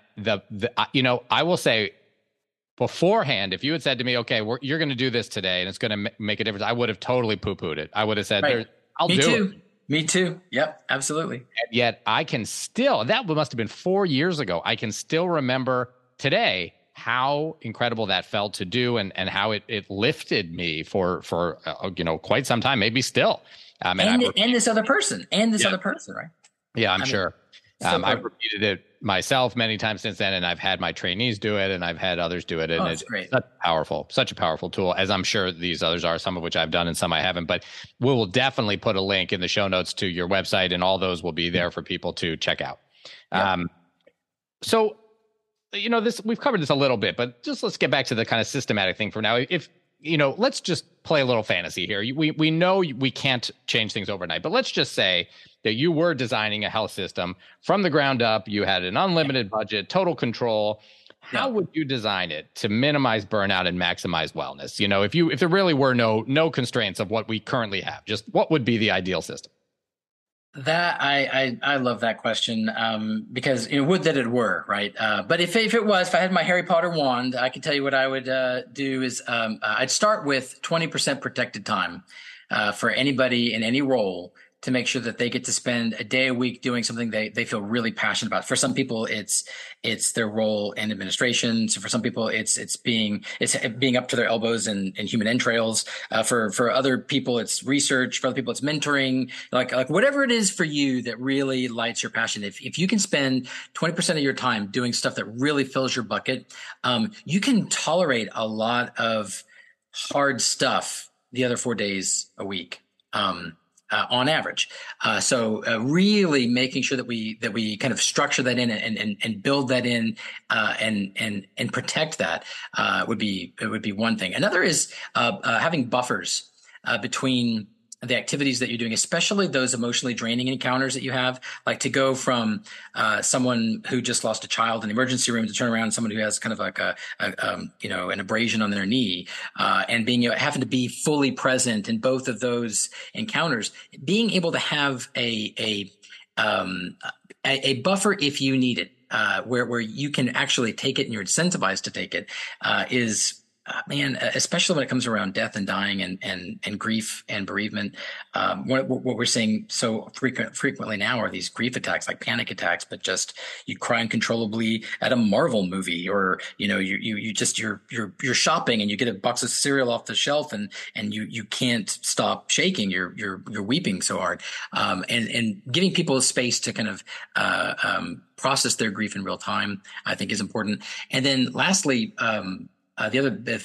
Speaker 3: I will say, beforehand, if you had said to me, "Okay, you're going to do this today, and it's going to make a difference," I would have totally poo-pooed it. I would have said, "I'll do it."
Speaker 4: Me too. Yep, absolutely.
Speaker 3: And yet I can still, that must have been 4 years ago, I can still remember today how incredible that felt to do, and how it lifted me for quite some time, maybe still.
Speaker 4: And this other person, right?
Speaker 3: Yeah, I'm sure. I've repeated it myself many times since then, and I've had my trainees do it, and I've had others do it. And it's great. Such a powerful tool, as I'm sure these others are, some of which I've done and some I haven't. But we will definitely put a link in the show notes to your website, and all those will be there for people to check out. Yep. So, we've covered this a little bit, but just let's get back to the kind of systematic thing for now. If, let's just play a little fantasy here. We know we can't change things overnight, but let's just say that you were designing a health system from the ground up. You had an unlimited budget, total control. How would you design it to minimize burnout and maximize wellness? If there really were no constraints of what we currently have, just what would be the ideal system?
Speaker 4: That I love that question, because would that it were, right? But if I had my Harry Potter wand, I can tell you what I would do is I'd start with 20% protected time for anybody in any role, to make sure that they get to spend a day a week doing something they feel really passionate about. For some people, it's their role in administration. So for some people, it's being up to their elbows in human entrails. For other people, it's research. For other people, it's mentoring. Like whatever it is for you that really lights your passion. If you can spend 20% of your time doing stuff that really fills your bucket, you can tolerate a lot of hard stuff the other 4 days a week. on average. So really making sure that we kind of structure that in and build that in and protect that would be one thing. Another is having buffers between the activities that you're doing, especially those emotionally draining encounters that you have, like to go from someone who just lost a child in the emergency room to turn around someone who has kind of like an abrasion on their knee, and having to be fully present in both of those encounters, being able to have a buffer if you need it, where you can actually take it and you're incentivized to take it, is especially when it comes around death and dying and grief and bereavement. What we're seeing so frequently now are these grief attacks, like panic attacks, but just you cry uncontrollably at a Marvel movie, or you're shopping and you get a box of cereal off the shelf and you can't stop shaking. You're weeping so hard, and giving people a space to kind of process their grief in real time, I think, is important. And then lastly, the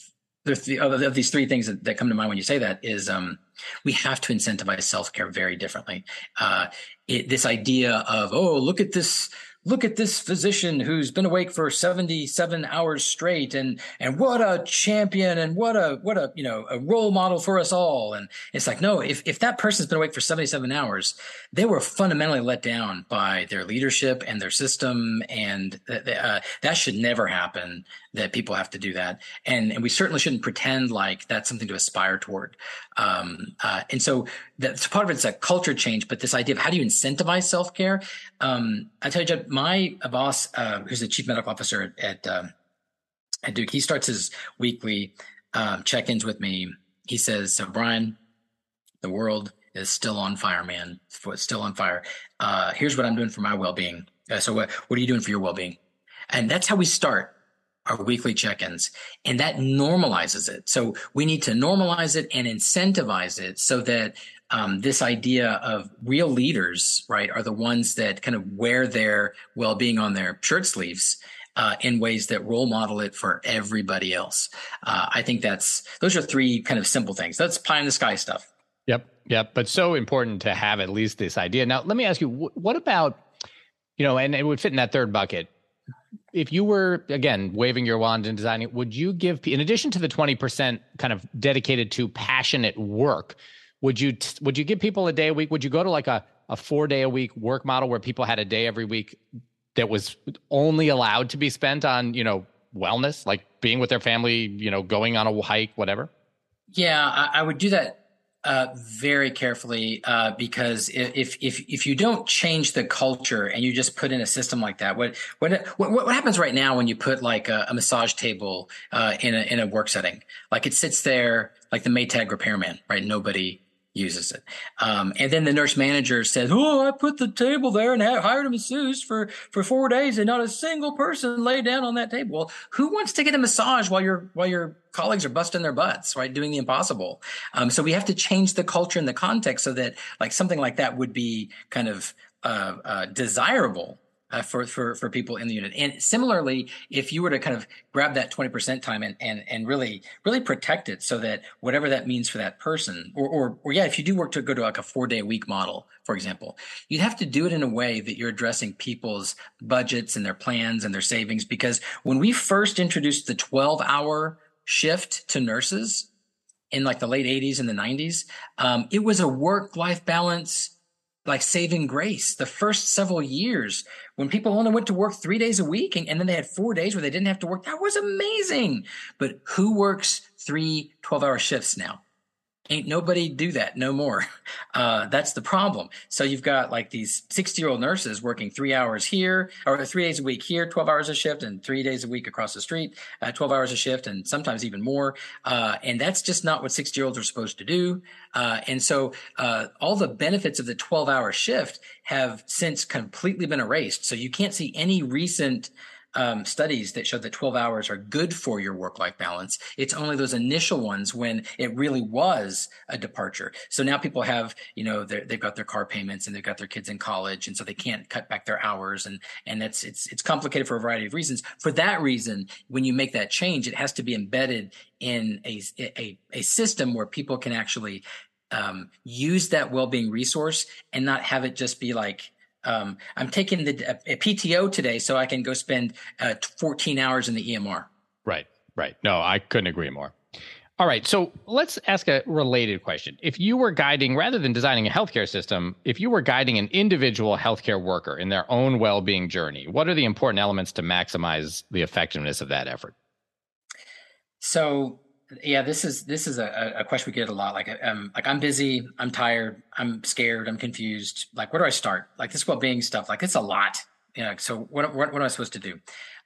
Speaker 4: other of these three things that come to mind when you say that is we have to incentivize self-care very differently. This idea of, look at this physician who's been awake for 77 hours straight, and what a champion, and what a role model for us all. And it's like, no, if that person's been awake for 77 hours, they were fundamentally let down by their leadership and their system, and that should never happen, that people have to do that. And we certainly shouldn't pretend like that's something to aspire toward. And so that's part of it's a culture change, but this idea of how do you incentivize self-care? I tell you, Jed, my boss, who's the chief medical officer at Duke, he starts his weekly check-ins with me. He says, "So Brian, the world is still on fire, man. It's still on fire. Here's what I'm doing for my well-being. So what are you doing for your well-being?" And that's how we start our weekly check-ins, and that normalizes it. So we need to normalize it and incentivize it so that this idea of real leaders, right, are the ones that kind of wear their well-being on their shirt sleeves in ways that role model it for everybody else. I think those are three kind of simple things. That's pie in the sky stuff.
Speaker 3: Yep. But so important to have at least this idea. Now, let me ask you, what about, and it would fit in that third bucket. If you were, again, waving your wand and designing, would you give, in addition to the 20% kind of dedicated to passionate work, would you give people a day a week? Would you go to like a 4-day-a-week work model where people had a day every week that was only allowed to be spent on, wellness, like being with their family, going on a hike, whatever?
Speaker 4: Yeah, I would do that very carefully, because if you don't change the culture and you just put in a system like that, what happens right now when you put like a massage table in a work setting, like it sits there like the Maytag repairman, right? Nobody uses it. And then the nurse manager says, "Oh, I put the table there and hired a masseuse for 4 days, and not a single person laid down on that table." Well, who wants to get a massage while your colleagues are busting their butts, right, doing the impossible? So we have to change the culture and the context so that like something like that would be kind of desirable for people in the unit. And similarly, if you were to kind of grab that 20% time and really protect it so that whatever that means for that person, or if you do work to go to like a 4-day-a-week model, for example, you'd have to do it in a way that you're addressing people's budgets and their plans and their savings. Because when we first introduced the 12-hour shift to nurses in like the late 80s and the 90s, it was a work-life balance like saving grace. The first several years when people only went to work 3 days a week and then they had 4 days where they didn't have to work, that was amazing. But who works 3 12-hour shifts now? Ain't nobody do that no more. That's the problem. So you've got like these 60-year-old nurses working 3 hours here, or 3 days a week here, 12 hours a shift, and 3 days a week across the street, 12 hours a shift, and sometimes even more. And that's just not what 60-year-olds are supposed to do. And so all the benefits of the 12-hour shift have since completely been erased. So you can't see any recent studies that show that 12 hours are good for your work-life balance. It's only those initial ones when it really was a departure. So now people have, they've got their car payments and they've got their kids in college, and so they can't cut back their hours, and it's complicated for a variety of reasons. For that reason, when you make that change, it has to be embedded in a system where people can actually use that well-being resource and not have it just be like, I'm taking a PTO today so I can go spend 14 hours in the EMR.
Speaker 3: Right. No, I couldn't agree more. All right. So let's ask a related question. If you were guiding, rather than designing a healthcare system, if you were guiding an individual healthcare worker in their own well-being journey, what are the important elements to maximize the effectiveness of that effort?
Speaker 4: So, yeah, this is a question we get a lot. Like I'm busy, I'm tired, I'm scared, I'm confused. Like, where do I start? Like this well-being stuff, like it's a lot. So what am I supposed to do?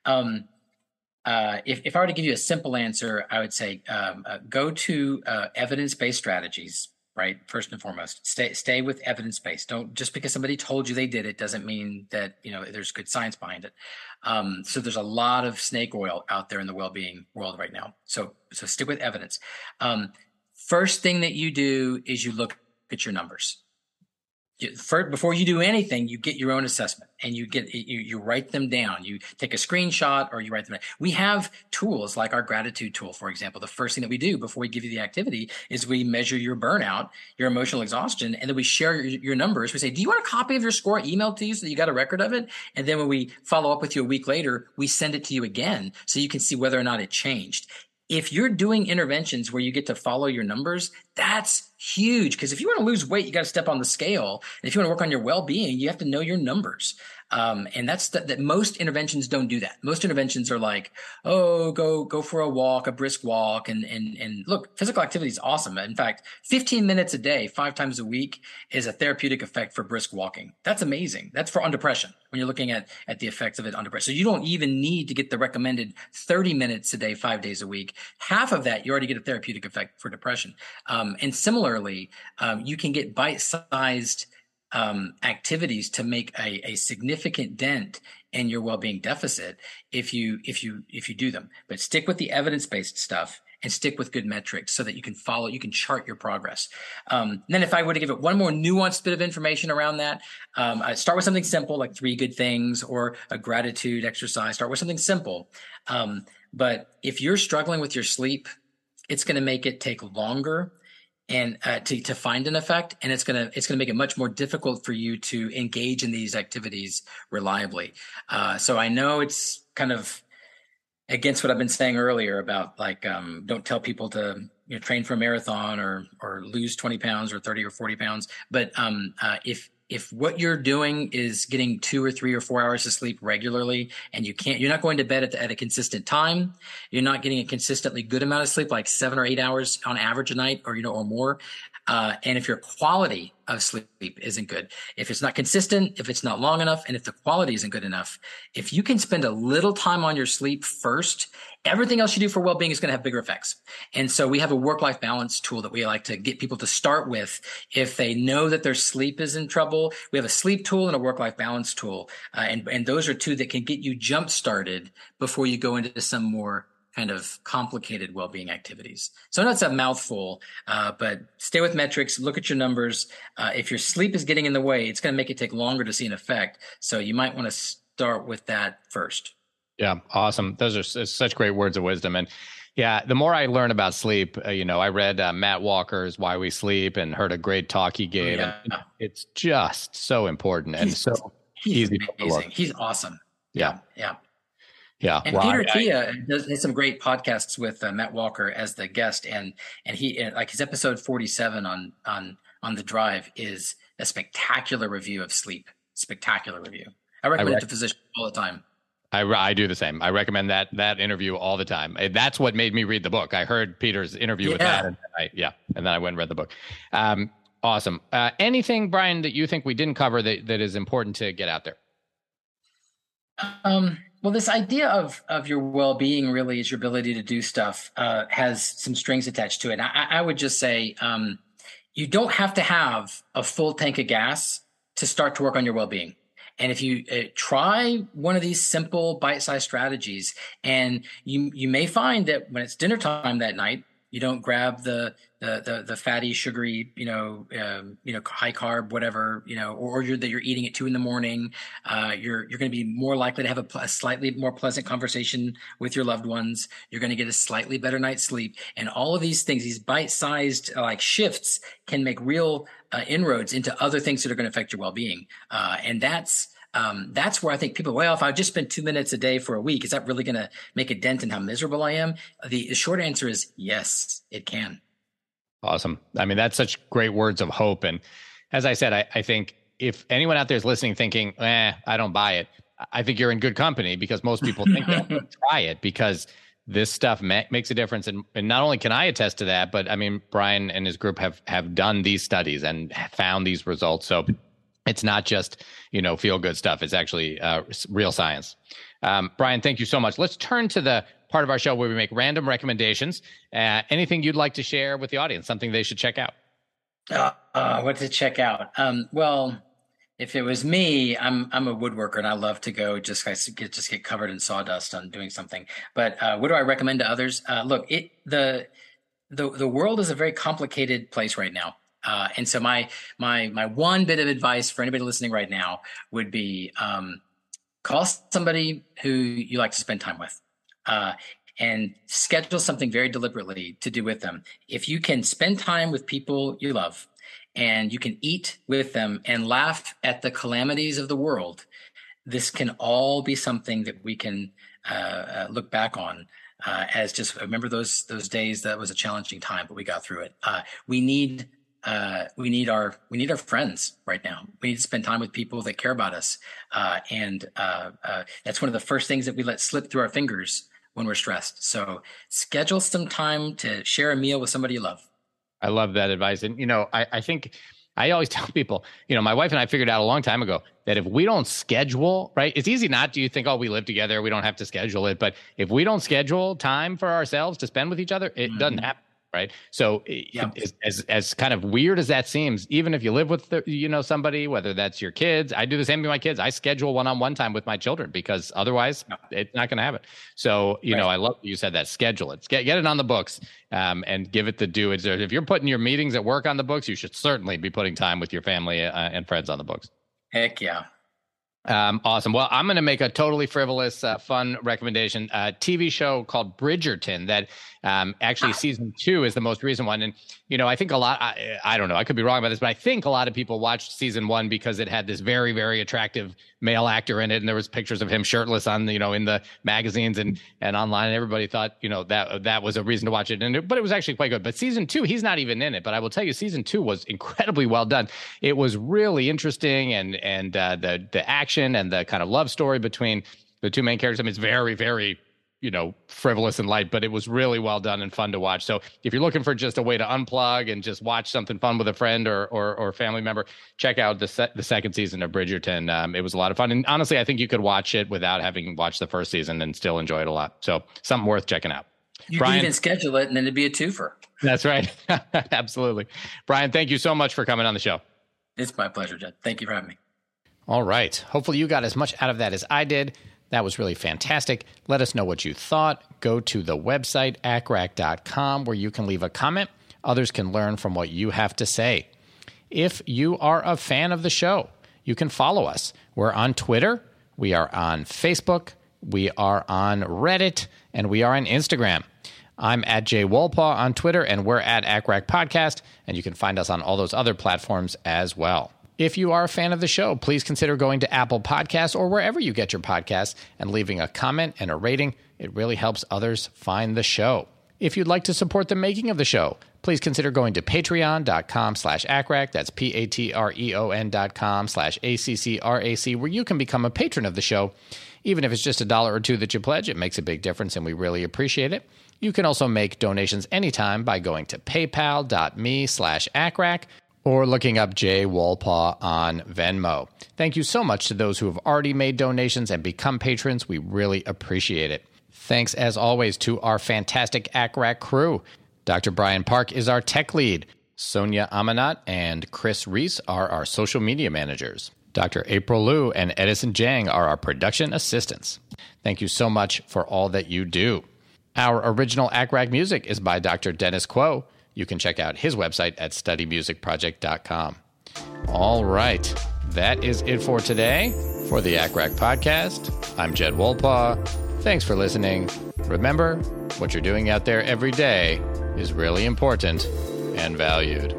Speaker 4: If I were to give you a simple answer, I would say go to evidence-based strategies, right? First and foremost, stay with evidence-based. Don't, just because somebody told you they did it doesn't mean that there's good science behind it. So there's a lot of snake oil out there in the well-being world right now. So stick with evidence. First thing that you do is you look at your numbers. Before you do anything, you get your own assessment and you write them down. You take a screenshot or you write them down. We have tools like our gratitude tool, for example. The first thing that we do before we give you the activity is we measure your burnout, your emotional exhaustion, and then we share your numbers. We say, do you want a copy of your score emailed to you so that you got a record of it? And then when we follow up with you a week later, we send it to you again so you can see whether or not it changed. If you're doing interventions where you get to follow your numbers, that's huge. Because if you want to lose weight, you got to step on the scale. And if you want to work on your well-being, you have to know your numbers. And that's that most interventions don't do that. Most interventions are like, oh, go for a walk, a brisk walk. And look, physical activity is awesome. In fact, 15 minutes a day, 5 times a week is a therapeutic effect for brisk walking. That's amazing. That's on depression when you're looking at the effects of it on depression. So you don't even need to get the recommended 30 minutes a day, 5 days a week. Half of that, you already get a therapeutic effect for depression. And similarly, you can get bite-sized activities to make a significant dent in your well-being deficit if you do them. But stick with the evidence-based stuff and stick with good metrics so that you can chart your progress. Then if I were to give it one more nuanced bit of information around that, I'd start with something simple like 3 good things or a gratitude exercise. Start with something simple. But if you're struggling with your sleep, it's going to make it take longer and to find an effect, and it's gonna make it much more difficult for you to engage in these activities reliably. So I know it's kind of against what I've been saying earlier about like don't tell people to train for a marathon or lose 20 pounds or 30 or 40 pounds, but if what you're doing is getting 2 or 3 or 4 hours of sleep regularly, and you're not going to bed at a consistent time, you're not getting a consistently good amount of sleep, like 7 or 8 hours on average a night, or more. And if your quality of sleep isn't good, if it's not consistent, if it's not long enough, and if the quality isn't good enough, if you can spend a little time on your sleep first, everything else you do for well-being is going to have bigger effects. And so we have a work-life balance tool that we like to get people to start with if they know that their sleep is in trouble. We have a sleep tool and a work-life balance tool. And those are 2 that can get you jump-started before you go into some more kind of complicated well-being activities. So I know it's a mouthful, but stay with metrics, look at your numbers. If your sleep is getting in the way, it's going to make it take longer to see an effect. So you might want to start with that first. Yeah,
Speaker 3: awesome. Those are such great words of wisdom. And yeah, the more I learn about sleep, I read Matt Walker's Why We Sleep and heard a great talk he gave.
Speaker 4: Yeah.
Speaker 3: And it's just so important and so easy to
Speaker 4: amazing. He's awesome.
Speaker 3: Yeah.
Speaker 4: And Peter Attia does some great podcasts with Matt Walker as the guest, and he like his episode 47 on the Drive is a spectacular review of sleep. Spectacular review. I recommend it to physicians all the time.
Speaker 3: I do the same. I recommend that interview all the time. That's what made me read the book. I heard Peter's interview with that, and then I went and read the book. Awesome. Anything, Brian, that you think we didn't cover that is important to get out there?
Speaker 4: Well, this idea of your well-being really is your ability to do stuff has some strings attached to it. And I would just say you don't have to have a full tank of gas to start to work on your well-being. And if you try one of these simple bite-sized strategies, and you may find that when it's dinner time that night, You don't grab the fatty, sugary, high carb, whatever, or that you're eating at 2 a.m. You're going to be more likely to have a slightly more pleasant conversation with your loved ones. You're going to get a slightly better night's sleep. And all of these things, these bite-sized shifts can make real inroads into other things that are going to affect your well-being. And that's where I think people, well, if I just spend 2 minutes a day for a week, is that really going to make a dent in how miserable I am? The short answer is yes, it can.
Speaker 3: Awesome. I mean, that's such great words of hope. And as I said, I think if anyone out there is listening thinking, I don't buy it, I think you're in good company, because most people think they'll try it, because this stuff makes a difference. And not only can I attest to that, but I mean, Brian and his group have done these studies and found these results. So it's not just, feel good stuff. It's actually real science. Brian, thank you so much. Let's turn to the part of our show where we make random recommendations. Anything you'd like to share with the audience, something they should check out?
Speaker 4: What to check out? Well, if it was me, I'm a woodworker and I love to go just get covered in sawdust on doing something. But what do I recommend to others? Look, the world is a very complicated place right now. And so my one bit of advice for anybody listening right now would be, call somebody who you like to spend time with, and schedule something very deliberately to do with them. If you can spend time with people you love and you can eat with them and laugh at the calamities of the world, this can all be something that we can look back on as just remember those days. That was a challenging time, but we got through it. We need our friends right now. We need to spend time with people that care about us. And that's one of the first things that we let slip through our fingers when we're stressed. So schedule some time to share a meal with somebody you love.
Speaker 3: I love that advice. And, I think I always tell people, my wife and I figured out a long time ago that if we don't schedule, right, it's easy not to, you think, oh, we live together, we don't have to schedule it. But if we don't schedule time for ourselves to spend with each other, it doesn't happen. Right. So as kind of weird as that seems, even if you live with, somebody, whether that's your kids, I do the same with my kids. I schedule one-on-one time with my children, because otherwise it's not going to happen. So, I love you said that, schedule it, get it on the books, and give it the due. If you're putting your meetings at work on the books, you should certainly be putting time with your family and friends on the books.
Speaker 4: Heck yeah.
Speaker 3: Awesome. Well, I'm going to make a totally frivolous, fun recommendation, a TV show called Bridgerton that actually season 2 is the most recent one. And, I think a lot, I don't know, I could be wrong about this, but I think a lot of people watched season 1 because it had this very, very attractive male actor in it. And there was pictures of him shirtless on, in the magazines and online. And everybody thought, that was a reason to watch it. But it was actually quite good. But season 2, he's not even in it. But I will tell you, season 2 was incredibly well done. It was really interesting. And the action and the kind of love story between the two main characters. I mean, it's very, very, frivolous and light, but it was really well done and fun to watch. So if you're looking for just a way to unplug and just watch something fun with a friend or family member, check out the second season of Bridgerton. It was a lot of fun. And honestly, I think you could watch it without having watched the first season and still enjoy it a lot. So something worth checking out.
Speaker 4: You can even schedule it and then it'd be a twofer.
Speaker 3: That's right. Absolutely. Brian, thank you so much for coming on the show.
Speaker 4: It's my pleasure, Jed. Thank you for having me.
Speaker 3: All right. Hopefully you got as much out of that as I did. That was really fantastic. Let us know what you thought. Go to the website, acrac.com, where you can leave a comment. Others can learn from what you have to say. If you are a fan of the show, you can follow us. We're on Twitter. We are on Facebook. We are on Reddit. And we are on Instagram. I'm at Jay Wolpaw on Twitter, and we're at ACRAC Podcast. And you can find us on all those other platforms as well. If you are a fan of the show, please consider going to Apple Podcasts or wherever you get your podcasts and leaving a comment and a rating. It really helps others find the show. If you'd like to support the making of the show, please consider going to patreon.com/ACRAC. That's patreon.com/ACCRAC, where you can become a patron of the show. Even if it's just $1 or $2 that you pledge, it makes a big difference, and we really appreciate it. You can also make donations anytime by going to paypal.me/ACRAC. or looking up Jay Wolpaw on Venmo. Thank you so much to those who have already made donations and become patrons. We really appreciate it. Thanks, as always, to our fantastic ACRAC crew. Dr. Brian Park is our tech lead. Sonia Amanat and Chris Reese are our social media managers. Dr. April Liu and Edison Jang are our production assistants. Thank you so much for all that you do. Our original ACRAC music is by Dr. Dennis Quo. You can check out his website at studymusicproject.com. All right, that is it for today. For the ACRAC podcast, I'm Jed Wolpaw. Thanks for listening. Remember, what you're doing out there every day is really important and valued.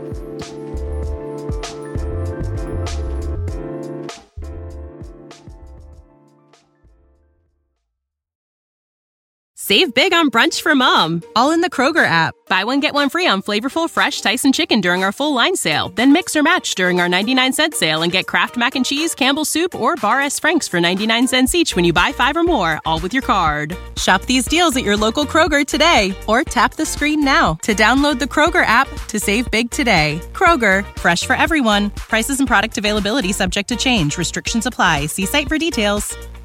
Speaker 6: Save big on brunch for mom, all in the Kroger app. Buy one, get one free on flavorful, fresh Tyson chicken during our full line sale. Then mix or match during our 99-cent sale and get Kraft Mac and Cheese, Campbell's Soup, or Bar S. Frank's for 99 cents each when you buy 5 or more, all with your card. Shop these deals at your local Kroger today, or tap the screen now to download the Kroger app to save big today. Kroger, fresh for everyone. Prices and product availability subject to change. Restrictions apply. See site for details.